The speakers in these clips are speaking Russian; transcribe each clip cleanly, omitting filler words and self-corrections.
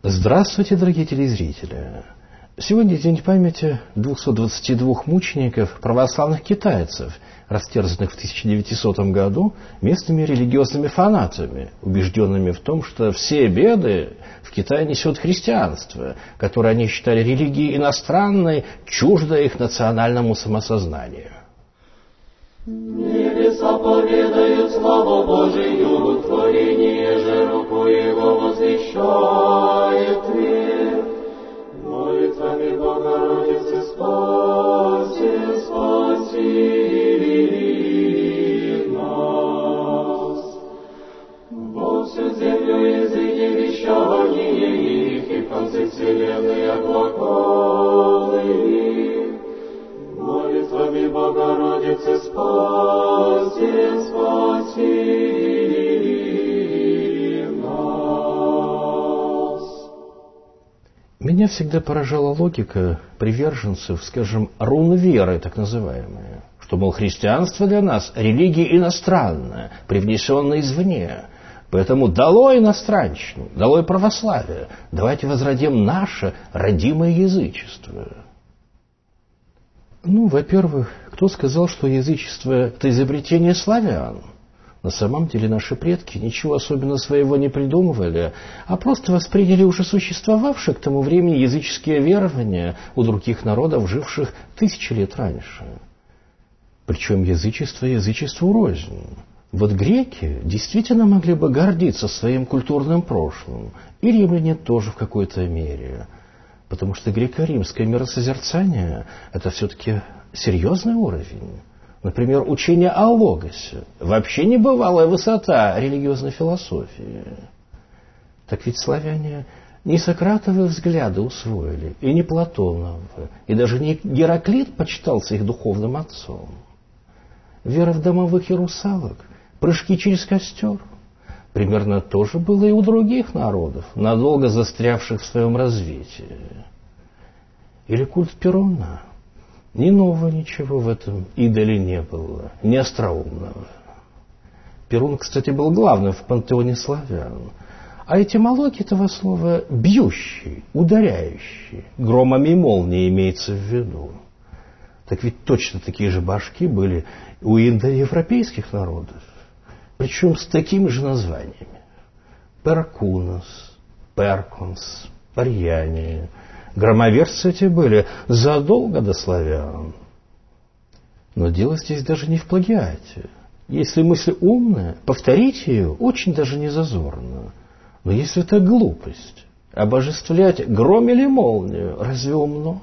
Здравствуйте, дорогие телезрители! Сегодня день памяти 222 мучеников православных китайцев, растерзанных в 1900 году местными религиозными фанатами, убежденными в том, что все беды в Китае несет христианство, которое они считали религией иностранной, чуждой их национальному самосознанию. Небеса поведают славу Божию, творение же руку Его возвещает мир. Молитвами Богородицы спаси нас. Во всю землю языки вещания их, и в конце вселенной глаголы их. Молитвами Богородицы спаси нас. Меня всегда поражала логика приверженцев, скажем, рун веры, так называемые, что, мол, христианство для нас религия иностранная, привнесенная извне. Поэтому долой иностранщину, долой православие, давайте возродим наше родимое язычество. Во-первых, кто сказал, что язычество – это изобретение славян? На самом деле наши предки ничего особенно своего не придумывали, а просто восприняли уже существовавшие к тому времени языческие верования у других народов, живших тысячи лет раньше. Причем язычество язычеству рознь. Вот греки действительно могли бы гордиться своим культурным прошлым, и римляне тоже в какой-то мере. Потому что греко-римское миросозерцание – это все-таки серьезный уровень. Например, учение о логосе – вообще небывалая высота религиозной философии. Так ведь славяне не Сократовы взгляды усвоили, и не Платоновы, и даже не Гераклит почитался их духовным отцом. Вера в домовых и русалок, прыжки через костер – примерно то же было и у других народов, надолго застрявших в своем развитии. Или культ Перуна. Ни нового ничего в этом идоле не было, ни остроумного. Перун, кстати, был главным в пантеоне славян. А этимология этого слова «бьющий», «ударяющий», громами и молнией имеется в виду. Так ведь точно такие же башки были у индоевропейских народов. Причем с такими же названиями. Перкунос, Перконс, Парьяне. Громоверцы эти были задолго до славян. Но дело здесь даже не в плагиате. Если мысль умная, повторить ее очень даже не зазорно. Но если это глупость, обожествлять гром или молнию, разве умно?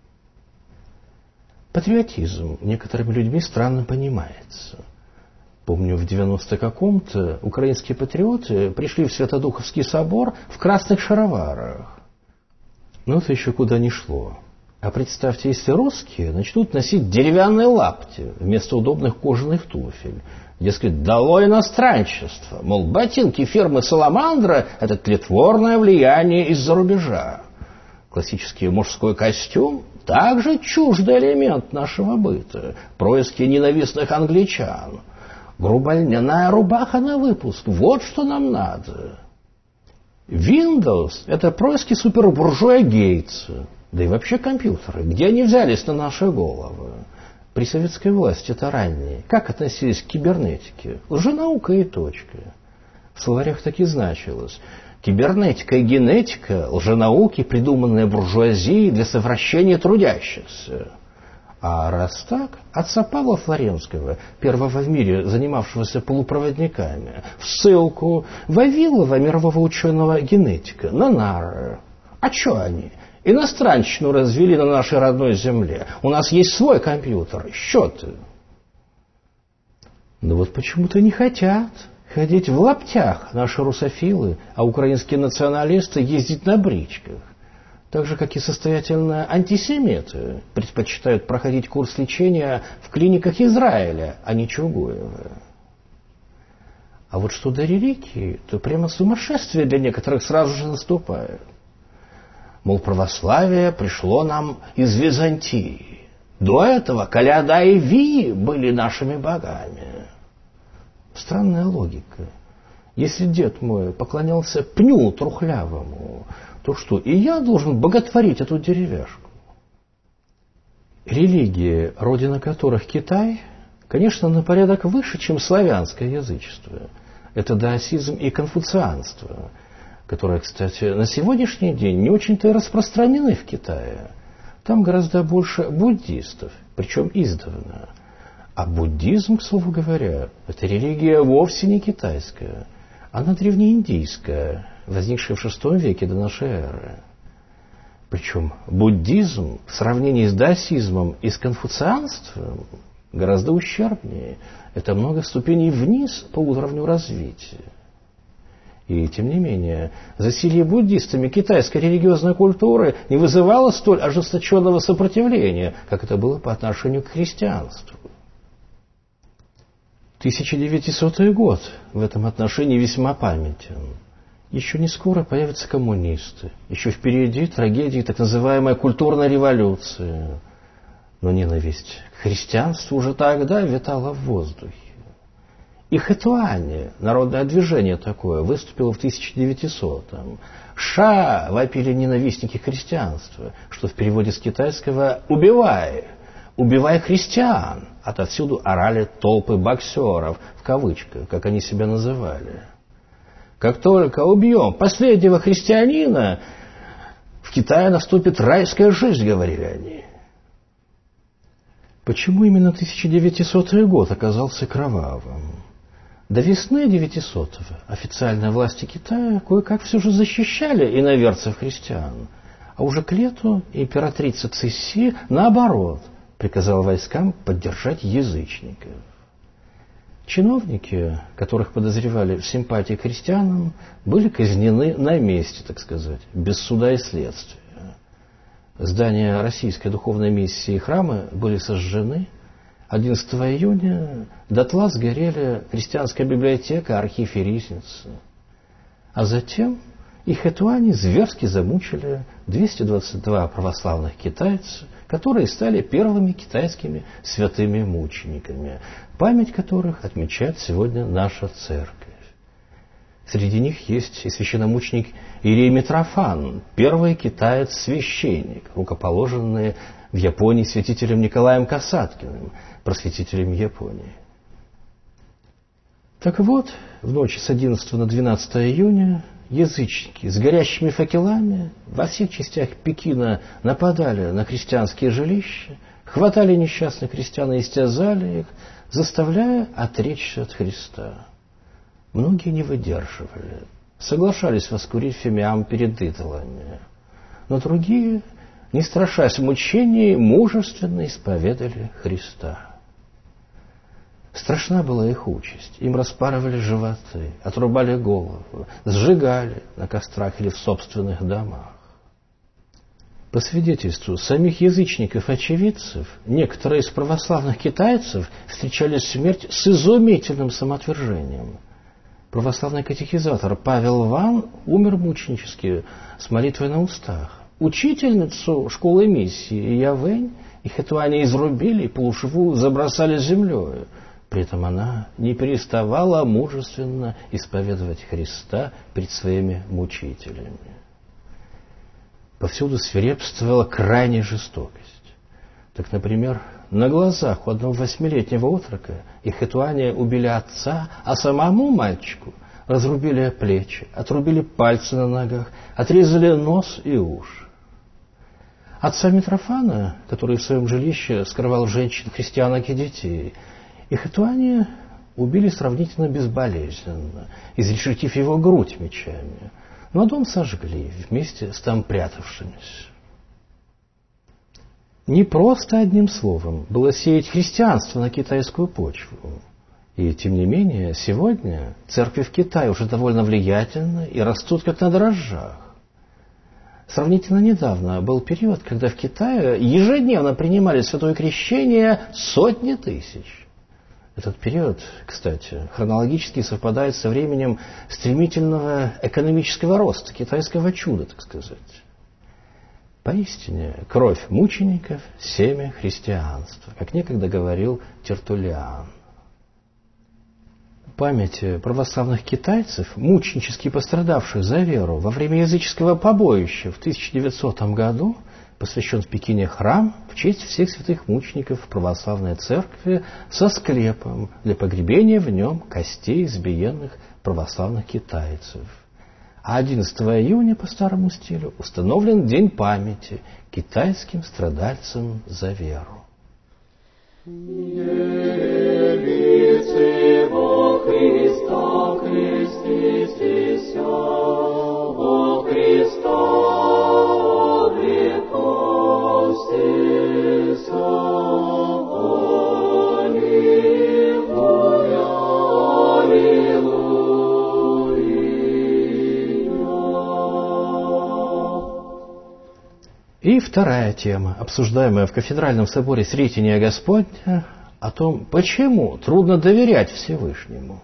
Патриотизм некоторыми людьми странно понимается. Помню, в 90 каком-то украинские патриоты пришли в Святодуховский собор в красных шароварах. Но это еще куда ни шло. А представьте, если русские начнут носить деревянные лапти вместо удобных кожаных туфель. Дескать, долой иностранчество. Мол, ботинки фирмы «Саламандра» – это тлетворное влияние из-за рубежа. Классический мужской костюм – также чуждый элемент нашего быта. Происки ненавистных англичан. Грубольняная рубаха на выпуск. Вот что нам надо. Windows – это происки супербуржуя Гейтса. Да и вообще компьютеры. Где они взялись на наши головы? При советской власти это ранние. Как относились к кибернетике? Лженаука и точка. В словарях так и значилось. Кибернетика и генетика – лженауки, придуманные буржуазией для совращения трудящихся. А раз так, отца Павла Флоренского, первого в мире занимавшегося полупроводниками, в ссылку Вавилова, мирового ученого-генетика, на нары. А что они? Иностранщину развели на нашей родной земле. У нас есть свой компьютер, счеты. Но вот почему-то не хотят ходить в лаптях наши русофилы, а украинские националисты ездить на бричках. Так же, как и состоятельные антисемиты предпочитают проходить курс лечения в клиниках Израиля, а не Чугуева. А вот что до религии, то прямо сумасшествие для некоторых сразу же наступает. Мол, православие пришло нам из Византии. До этого Коляда и Вии были нашими богами. Странная логика. Если дед мой поклонялся пню трухлявому, то что и я должен боготворить эту деревяшку. Религии, родина которых Китай, конечно, на порядок выше, чем славянское язычество. Это даосизм и конфуцианство, которые, кстати, на сегодняшний день не очень-то и распространены в Китае. Там гораздо больше буддистов, причем издавна. А буддизм, к слову говоря, это религия вовсе не китайская. Она древнеиндийская, возникшая в VI веке до нашей эры. Причем буддизм в сравнении с даосизмом и с конфуцианством гораздо ущербнее. Это много ступеней вниз по уровню развития. И, тем не менее, засилье буддистами китайской религиозной культуры не вызывало столь ожесточенного сопротивления, как это было по отношению к христианству. 1900 год в этом отношении весьма памятен. Еще не скоро появятся коммунисты. Еще впереди трагедии так называемой культурной революции. Но ненависть к христианству уже тогда витала в воздухе. И Хэтуани, народное движение такое, выступило в 1900-м. «Ша!» вопили ненавистники христианства, что в переводе с китайского «убивай! Убивай христиан!» Отовсюду орали толпы боксеров, в кавычках, как они себя называли. Как только убьем последнего христианина, в Китае наступит райская жизнь, говорили они. Почему именно 1900 год оказался кровавым? До весны 900-го официальные власти Китая кое-как все же защищали иноверцев христиан, а уже к лету императрица Цисси, наоборот, приказала войскам поддержать язычников. Чиновники, которых подозревали в симпатии к христианам, были казнены на месте, так сказать, без суда и следствия. Здания Российской духовной миссии и храмы были сожжены. 11 июня дотла сгорели христианская библиотека, архив и ризница. А затем и Хэтуани зверски замучили 222 православных китайца, которые стали первыми китайскими святыми мучениками, память которых отмечает сегодня наша церковь. Среди них есть и священномученик Ирий Митрофан, первый китаец-священник, рукоположенный в Японии святителем Николаем Касаткиным, просветителем Японии. Так вот, в ночь с 11 на 12 июня язычники с горящими факелами во всех частях Пекина нападали на христианские жилища, хватали несчастных христиан и истязали их, заставляя отречься от Христа. Многие не выдерживали, соглашались воскурить фимиам перед идолами, но другие, не страшась мучений, мужественно исповедали Христа. Страшна была их участь. Им распарывали животы, отрубали голову, сжигали на кострах или в собственных домах. По свидетельству самих язычников-очевидцев, некоторые из православных китайцев встречали смерть с изумительным самоотвержением. Православный катехизатор Павел Ван умер мученически с молитвой на устах. Учительницу школы миссии Явэнь и Хэтуани изрубили и полуживую забросали землей. При этом она не переставала мужественно исповедовать Христа пред своими мучителями. Повсюду свирепствовала крайняя жестокость. Так, например, на глазах у одного 8-летнего отрока и Хэтуани убили отца, а самому мальчику разрубили плечи, отрубили пальцы на ногах, отрезали нос и уши. Отца Митрофана, который в своем жилище скрывал женщин, христианок и детей, и Хэтуани убили сравнительно безболезненно, изрешетив его грудь мечами, но дом сожгли вместе с там прятавшимися. Не просто одним словом было сеять христианство на китайскую почву. И тем не менее, сегодня церкви в Китае уже довольно влиятельны и растут как на дрожжах. Сравнительно недавно был период, когда в Китае ежедневно принимали святое крещение сотни тысяч. Этот период, кстати, хронологически совпадает со временем стремительного экономического роста, китайского чуда, так сказать. Поистине, кровь мучеников – семя христианства, как некогда говорил Тертуллиан. памяти православных китайцев, мученически пострадавших за веру во время языческого побоища в 1900 году, посвящен в Пекине храм в честь всех святых мучеников православной церкви со склепом для погребения в нем костей избиенных православных китайцев. А 11 июня по старому стилю установлен День памяти китайским страдальцам за веру. Явится во Христа креститеся, во Христа обрекостеся, Аллилуйя, Аллилуйя. И вторая тема, обсуждаемая в Кафедральном соборе Сретения Господня, о том, почему трудно доверять Всевышнему.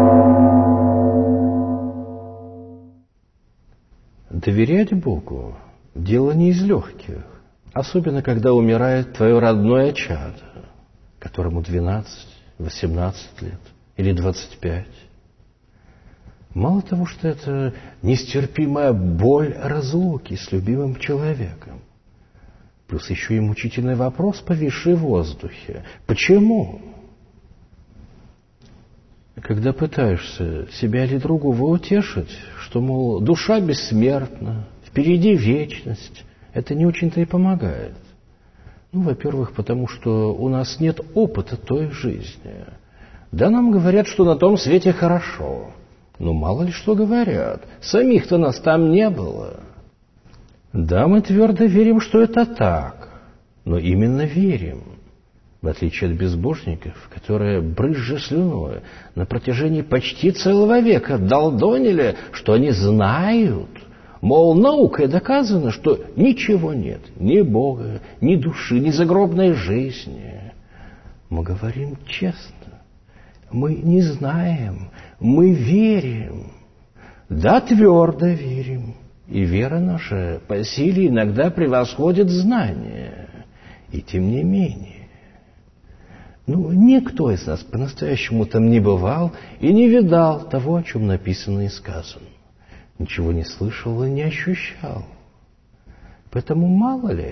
Доверять Богу – дело не из легких, особенно когда умирает твое родное чадо, которому 12, 18 лет или 25. Мало того, что это нестерпимая боль разлуки с любимым человеком, плюс еще и мучительный вопрос, повисший в воздухе. Почему? Когда пытаешься себя или другого утешить, что, мол, душа бессмертна, впереди вечность, это не очень-то и помогает. Ну, во-первых, потому что у нас нет опыта той жизни. Да, нам говорят, что на том свете хорошо. Но мало ли что говорят. Самих-то нас там не было. Да, мы твердо верим, что это так, но именно верим, в отличие от безбожников, которые, брызжа слюной, на протяжении почти целого века долдонили, что они знают, мол, наукой доказано, что ничего нет, ни Бога, ни души, ни загробной жизни. Мы говорим честно, мы не знаем, мы верим, да, твердо верим. И вера наша по силе иногда превосходит знания. И тем не менее. Никто из нас по-настоящему там не бывал и не видал того, о чем написано и сказано. Ничего не слышал и не ощущал. Поэтому мало ли.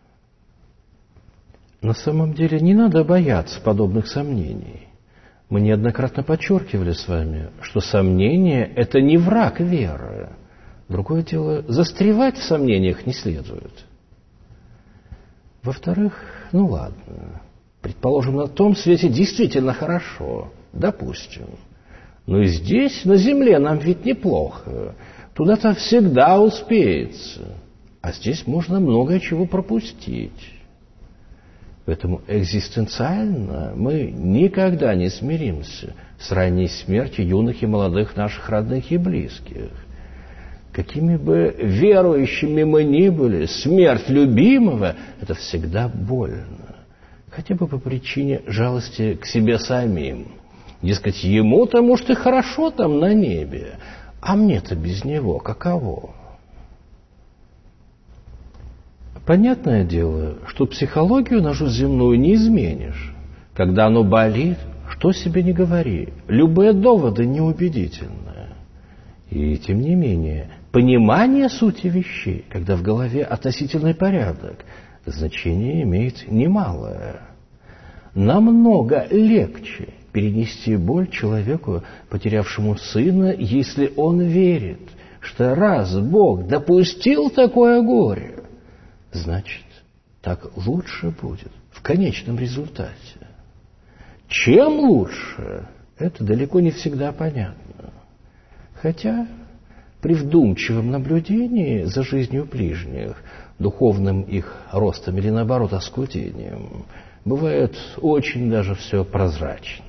На самом деле не надо бояться подобных сомнений. Мы неоднократно подчеркивали с вами, что сомнение – это не враг веры. Другое дело, застревать в сомнениях не следует. Во-вторых, ладно, предположим, на том свете действительно хорошо, допустим. Но и здесь, на земле, нам ведь неплохо. Туда-то всегда успеется. А здесь можно много чего пропустить. Поэтому экзистенциально мы никогда не смиримся с ранней смертью юных и молодых наших родных и близких. Какими бы верующими мы ни были, смерть любимого – это всегда больно. Хотя бы по причине жалости к себе самим. Дескать, ему-то, может, и хорошо там на небе, а мне-то без него каково? Понятное дело, что психологию нашу земную не изменишь. Когда оно болит, что себе не говори, любые доводы неубедительны. И тем не менее, понимание сути вещей, когда в голове относительный порядок, значение имеет немалое. Намного легче перенести боль человеку, потерявшему сына, если он верит, что раз Бог допустил такое горе, значит, так лучше будет в конечном результате. Чем лучше, это далеко не всегда понятно. Хотя при вдумчивом наблюдении за жизнью ближних, духовным их ростом или, наоборот, оскудением, бывает очень даже все прозрачно.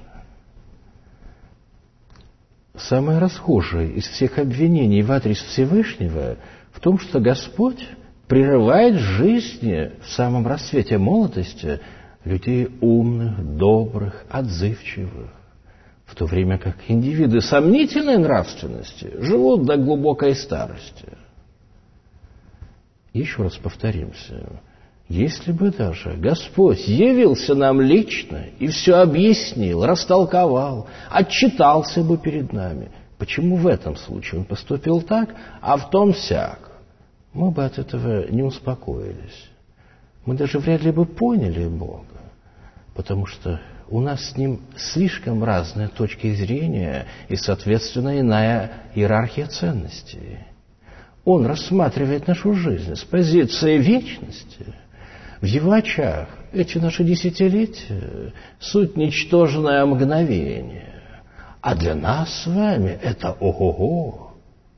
Самое расхожее из всех обвинений в адрес Всевышнего в том, что Господь прерывает жизни в самом расцвете молодости людей умных, добрых, отзывчивых, в то время как индивиды сомнительной нравственности живут до глубокой старости. Еще раз повторимся. Если бы даже Господь явился нам лично и все объяснил, растолковал, отчитался бы перед нами, почему в этом случае Он поступил так, а в том сяк, мы бы от этого не успокоились. Мы даже вряд ли бы поняли Бога, потому что у нас с Ним слишком разные точки зрения и, соответственно, иная иерархия ценностей. Он рассматривает нашу жизнь с позиции вечности. В Его очах эти наши десятилетия – суть ничтожное мгновение. А для нас с вами это ого-го.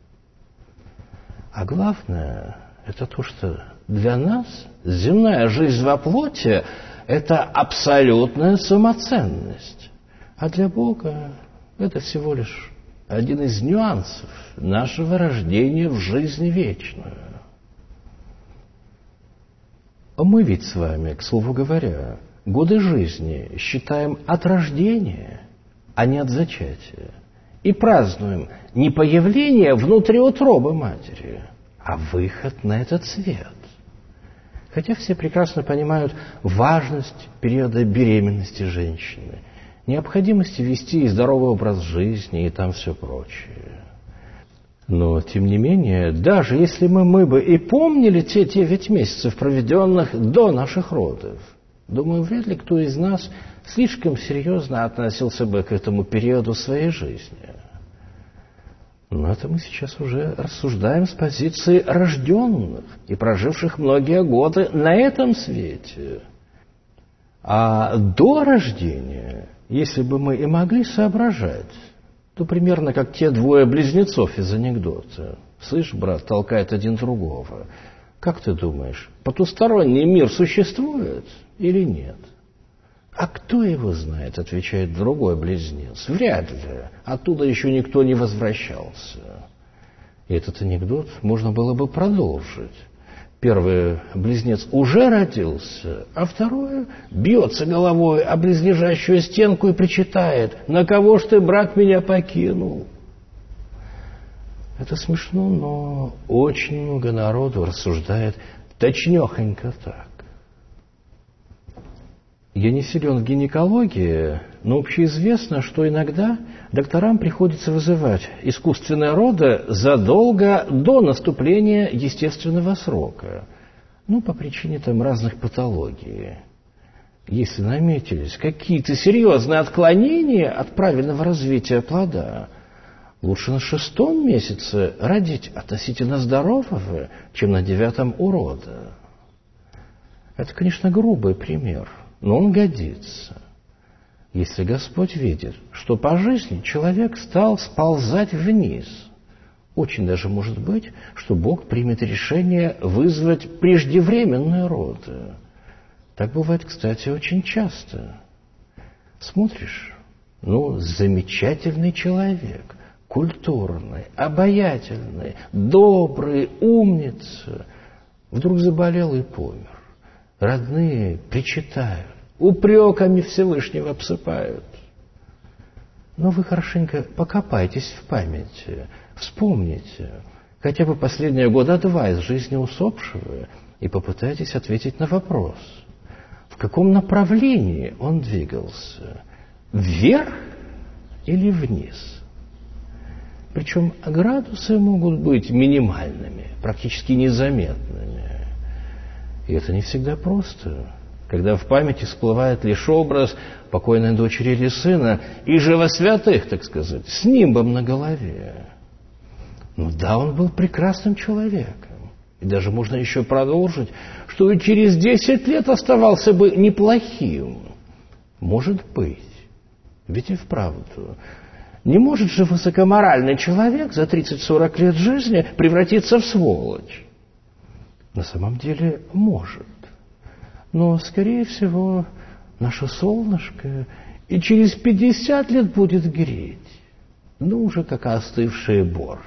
А главное – это то, что для нас земная жизнь во плоти – это абсолютная самоценность. А для Бога это всего лишь один из нюансов нашего рождения в жизнь вечную. Мы ведь с вами, к слову говоря, годы жизни считаем от рождения, а не от зачатия. И празднуем не появление внутри утробы матери, а выход на этот свет. Хотя все прекрасно понимают важность периода беременности женщины, необходимости вести здоровый образ жизни и там все прочее. Но, тем не менее, даже если мы бы и помнили те 9 месяцев, проведенных до наших родов, думаю, вряд ли кто из нас слишком серьезно относился бы к этому периоду своей жизни. Но это мы сейчас уже рассуждаем с позиции рожденных и проживших многие годы на этом свете. А до рождения, если бы мы и могли соображать, то примерно как те двое близнецов из анекдота. Слышь, брат, толкает один другого. Как ты думаешь, потусторонний мир существует или нет? А кто его знает, отвечает другой близнец. Вряд ли. Оттуда еще никто не возвращался. И этот анекдот можно было бы продолжить. Первый близнец уже родился, а второй бьется головой об близлежащую стенку и причитает: «На кого ж ты, брат, меня покинул?» Это смешно, но очень много народу рассуждает точнёхонько так. Я не силен в гинекологии, но общеизвестно, что иногда докторам приходится вызывать искусственные роды задолго до наступления естественного срока. По причине там разных патологий. Если наметились какие-то серьезные отклонения от правильного развития плода, лучше на 6-м месяце родить относительно здорового, чем на 9-м урода. Это, конечно, грубый пример, но он годится. Если Господь видит, что по жизни человек стал сползать вниз, очень даже может быть, что Бог примет решение вызвать преждевременные роды. Так бывает, кстати, очень часто. Смотришь, замечательный человек, культурный, обаятельный, добрый, умница, вдруг заболел и помер. Родные причитают, упреками Всевышнего обсыпают. Но вы хорошенько покопайтесь в памяти, вспомните хотя бы последние 2 года из жизни усопшего и попытайтесь ответить на вопрос, в каком направлении он двигался, вверх или вниз. Причем градусы могут быть минимальными, практически незаметными. И это не всегда просто, когда в памяти всплывает лишь образ покойной дочери или сына, и живосвятых, так сказать, с нимбом на голове. Да, он был прекрасным человеком. И даже можно еще продолжить, что и через 10 лет оставался бы неплохим. Может быть. Ведь и вправду. Не может же высокоморальный человек за 30-40 лет жизни превратиться в сволочь. На самом деле может. Но, скорее всего, наше солнышко и через 50 лет будет греть. Уже как остывший борщ.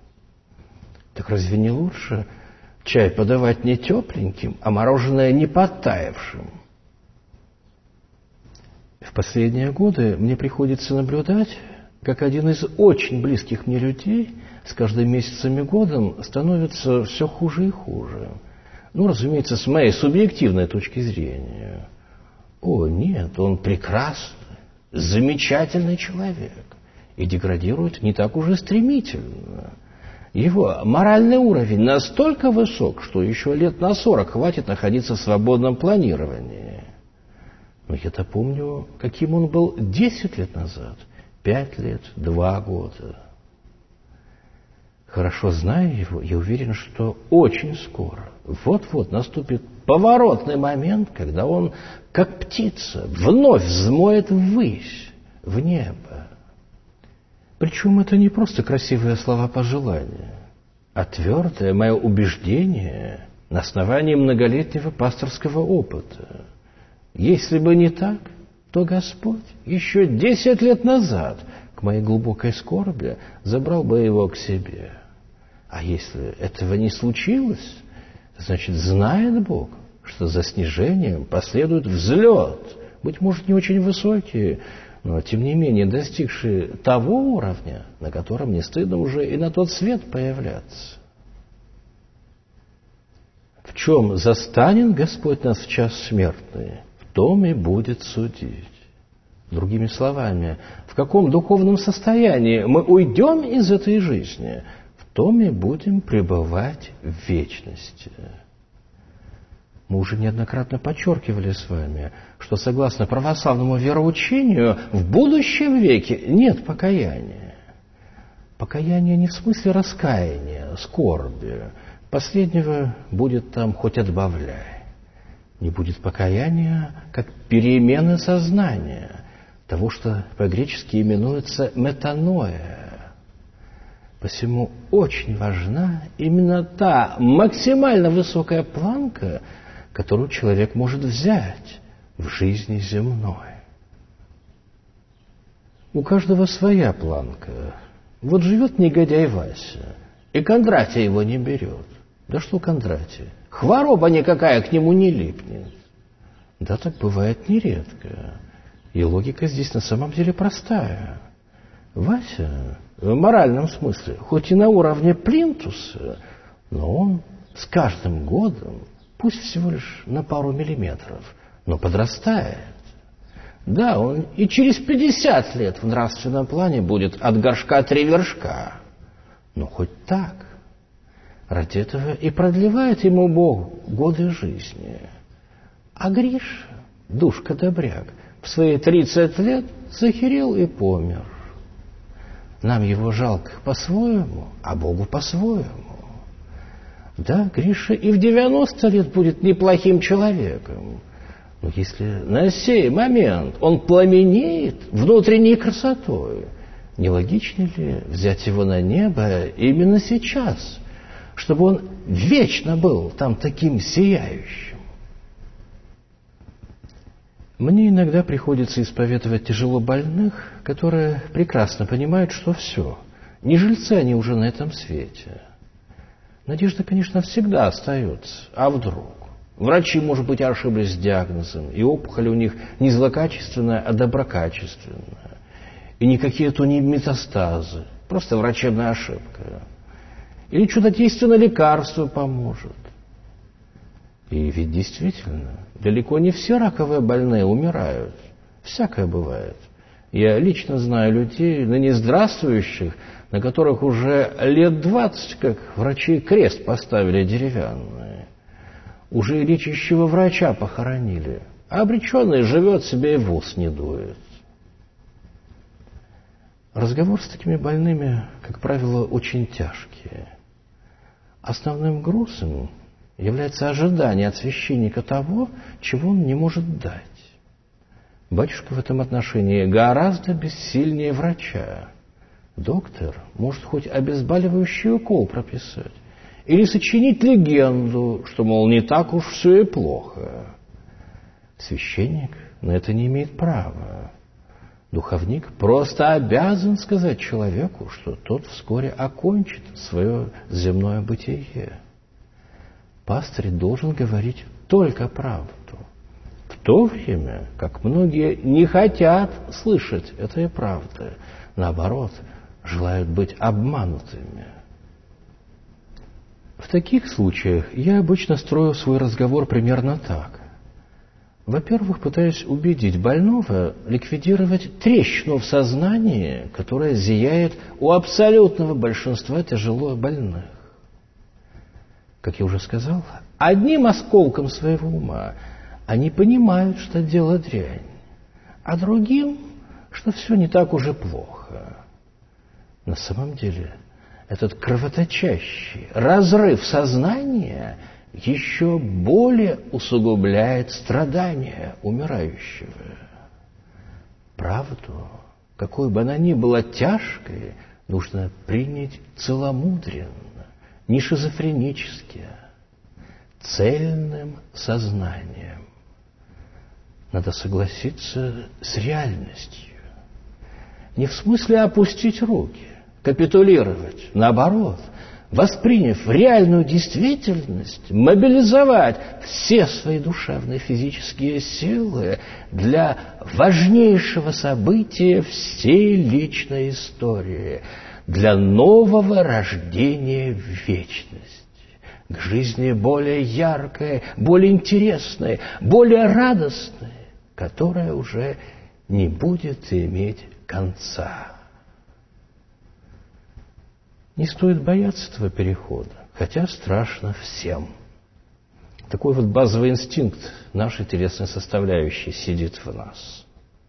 Так разве не лучше чай подавать не тепленьким, а мороженое не подтаявшим? В последние годы мне приходится наблюдать, как один из очень близких мне людей с каждым месяцем и годом становится все хуже и хуже. Ну, разумеется, с моей субъективной точки зрения. О, нет, он прекрасный, замечательный человек. И деградирует не так уж и стремительно. Его моральный уровень настолько высок, что еще лет на 40 хватит находиться в свободном планировании. Но я-то помню, каким он был 10 лет назад, 5 лет, 2 года. Хорошо зная его, я уверен, что очень скоро, вот-вот наступит поворотный момент, когда он, как птица, вновь взмоет ввысь, в небо. Причем это не просто красивые слова пожелания, а твердое мое убеждение на основании многолетнего пасторского опыта. Если бы не так, то Господь еще 10 лет назад, к моей глубокой скорби, забрал бы его к себе. А если этого не случилось, значит, знает Бог, что за снижением последует взлет, быть может, не очень высокий, но, тем не менее, достигший того уровня, на котором не стыдно уже и на тот свет появляться. В чем застанет Господь нас в час смертный, в том и будет судить. Другими словами, в каком духовном состоянии мы уйдем из этой жизни, в том и будем пребывать в вечности. Мы уже неоднократно подчеркивали с вами, что согласно православному вероучению в будущем веке нет покаяния. Покаяние не в смысле раскаяния, скорби. Последнего будет там хоть отбавляй. Не будет покаяния, как перемены сознания, того, что по-гречески именуется метаноя. Посему очень важна именно та максимально высокая планка, которую человек может взять в жизни земной. У каждого своя планка. Вот живет негодяй Вася, и Кондратий его не берет. Да что Кондратий? Хвороба никакая к нему не липнет. Да, так бывает нередко. И логика здесь на самом деле простая. Вася в моральном смысле, хоть и на уровне плинтуса, но он с каждым годом, пусть всего лишь на пару миллиметров, но подрастает. Да, он и через 50 лет в нравственном плане будет от горшка 3 вершка. Но хоть так. Ради этого и продлевает ему Бог годы жизни. А Гриша, душка-добряк, в свои 30 лет захерел и помер. Нам его жалко по-своему, а Богу по-своему. Да, Гриша и в 90 лет будет неплохим человеком. Но если на сей момент он пламенеет внутренней красотой, не логично ли взять его на небо именно сейчас, чтобы он вечно был там таким сияющим? Мне иногда приходится исповедовать тяжело больных, которые прекрасно понимают, что все, не жильцы они уже на этом свете. Надежда, конечно, всегда остается. А вдруг? Врачи, может быть, ошиблись с диагнозом, и опухоль у них не злокачественная, а доброкачественная. И никакие-то не метастазы, просто врачебная ошибка. Или чудодейственное лекарство поможет. И ведь действительно, далеко не все раковые больные умирают. Всякое бывает. Я лично знаю людей, ныне здравствующих, на которых уже лет 20, как врачи крест поставили деревянный. Уже и лечащего врача похоронили, а обреченный живет себе и в ус не дует. Разговор с такими больными, как правило, очень тяжкий. Основным грузом является ожидание от священника того, чего он не может дать. Батюшка в этом отношении гораздо бессильнее врача. Доктор может хоть обезболивающий укол прописать или сочинить легенду, что, мол, не так уж все и плохо. Священник на это не имеет права. Духовник просто обязан сказать человеку, что тот вскоре окончит свое земное бытие. Пастырь должен говорить только правду, в то время как многие не хотят слышать этой правды, наоборот, желают быть обманутыми. В таких случаях я обычно строю свой разговор примерно так. Во-первых, пытаюсь убедить больного ликвидировать трещину в сознании, которая зияет у абсолютного большинства тяжело больных. Как я уже сказал, одним осколком своего ума они понимают, что дело дрянь, а другим, что все не так уже плохо. На самом деле, этот кровоточащий разрыв сознания еще более усугубляет страдания умирающего. Правду, какой бы она ни была тяжкой, нужно принять целомудренно, не шизофренически, цельным сознанием. Надо согласиться с реальностью. Не в смысле опустить руки, капитулировать, наоборот, восприняв реальную действительность, мобилизовать все свои душевные физические силы для важнейшего события всей личной истории, для нового рождения в вечность, к жизни более яркой, более интересной, более радостной, которая уже не будет иметь конца. Не стоит бояться этого перехода, хотя страшно всем. Такой вот базовый инстинкт нашей телесной составляющей сидит в нас.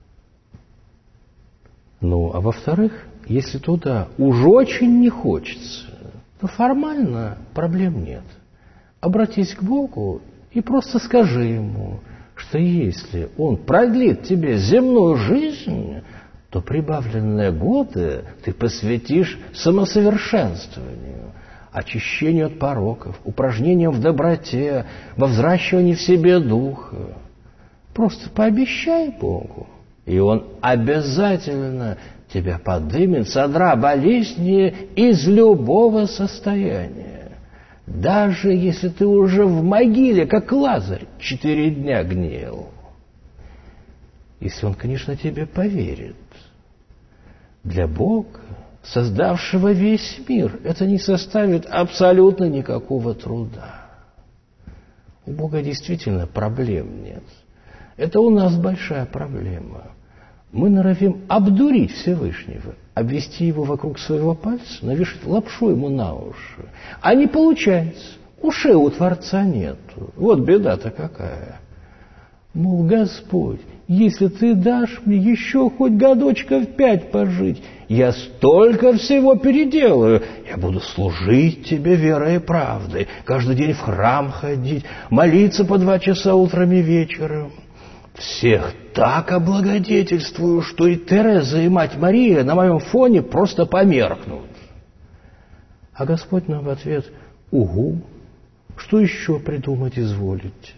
Ну, а во-вторых, если туда уж очень не хочется, то формально проблем нет. Обратись к Богу и просто скажи Ему, что если Он продлит тебе земную жизнь, то прибавленные годы ты посвятишь самосовершенствованию, очищению от пороков, упражнениям в доброте, во взращивании в себе духа. Просто пообещай Богу, и Он обязательно тебя подымет с одра болезни из любого состояния. Даже если ты уже в могиле, как Лазарь, 4 дня гнил. Если он, конечно, тебе поверит. Для Бога, создавшего весь мир, это не составит абсолютно никакого труда. У Бога действительно проблем нет. Это у нас большая проблема. Мы норовим обдурить Всевышнего, обвести его вокруг своего пальца, навешать лапшу ему на уши. А не получается. Ушей у Творца нет. Вот беда-то какая. Мол, Господь, если ты дашь мне еще хоть годочков 5 пожить, я столько всего переделаю. Я буду служить тебе верой и правдой, каждый день в храм ходить, молиться по 2 часа утром и вечером. Всех так облагодетельствую, что и Тереза, и мать Мария на моем фоне просто померкнут. А Господь нам в ответ: угу, что еще придумать изволите?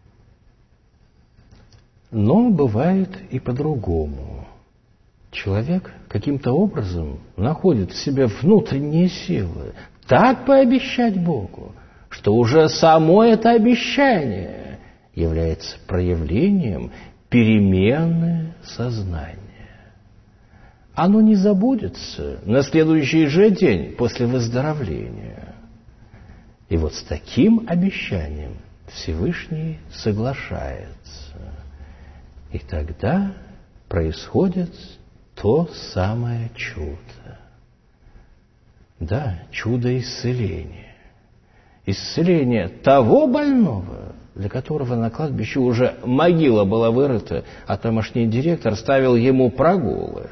Но бывает и по-другому. Человек каким-то образом находит в себе внутренние силы так пообещать Богу, что уже само это обещание является проявлением перемены сознания. Оно не забудется на следующий же день после выздоровления. И вот с таким обещанием Всевышний соглашается. И тогда происходит то самое чудо. Да, чудо исцеления. Исцеление того больного, для которого на кладбище уже могила была вырыта, а тамошний директор ставил ему прогулы.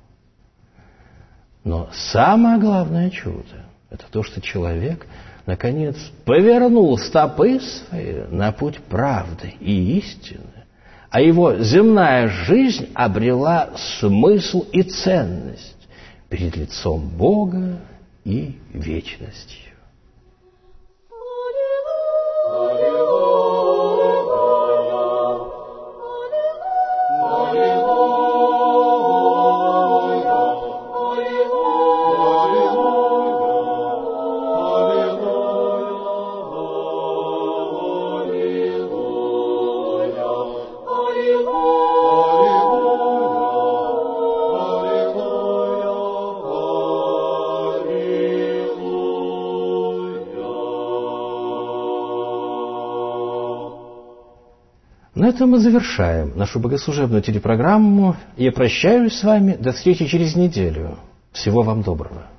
Но самое главное чудо – это то, что человек, наконец, повернул стопы свои на путь правды и истины, а его земная жизнь обрела смысл и ценность перед лицом Бога и вечностью. На этом мы завершаем нашу богослужебную телепрограмму. Я прощаюсь с вами. До встречи через неделю. Всего вам доброго.